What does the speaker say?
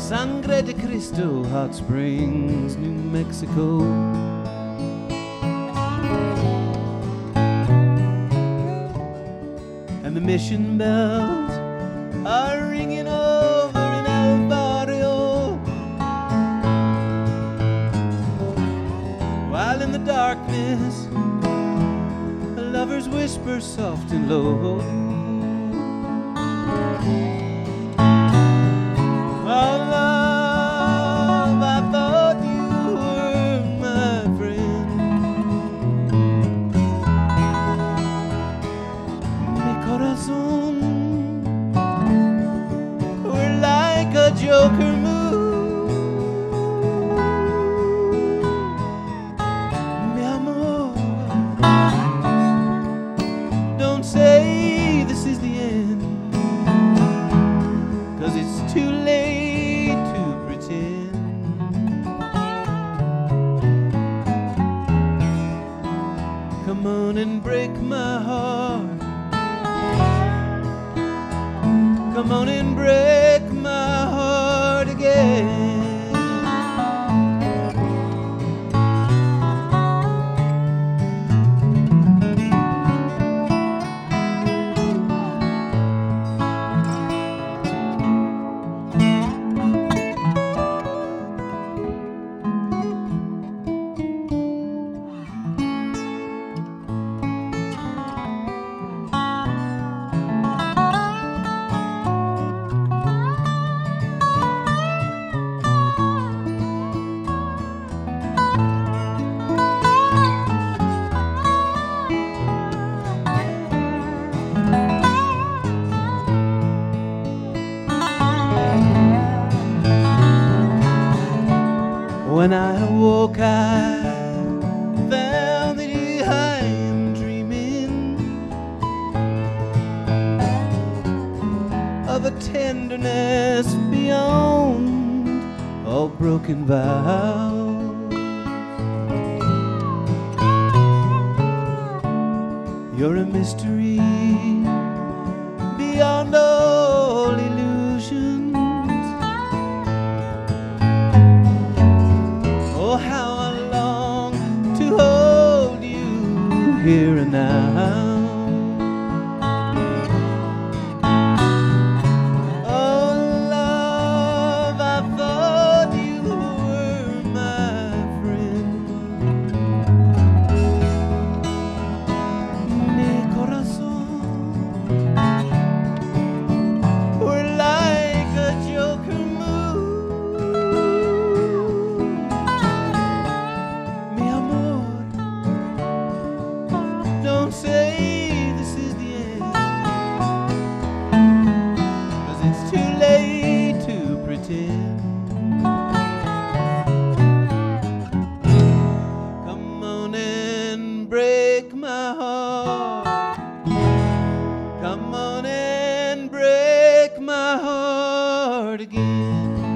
Sangre de Cristo, Hot Springs, New Mexico. And the mission bells are ringing over in El Barrio, while in the darkness lovers whisper soft and low. Oh love, I thought you were my friend. Mi corazón, we're like a joker move. Mi amor, don't say this is the end, 'cause it's too late to pretend. Come on and break my heart. Come on and break my heart again. When I awoke, I found that I am dreaming of a tenderness beyond all broken vows. You're a mystery beyond all illusions. Oh, how I long to hold you here and now. Oh, love, I thought you were my friend. Mi corazón, we're like a joker move. Mi amor, don't say this is the end, 'cause it's too late to pretend. Come on and break my heart. Come on and break my heart again.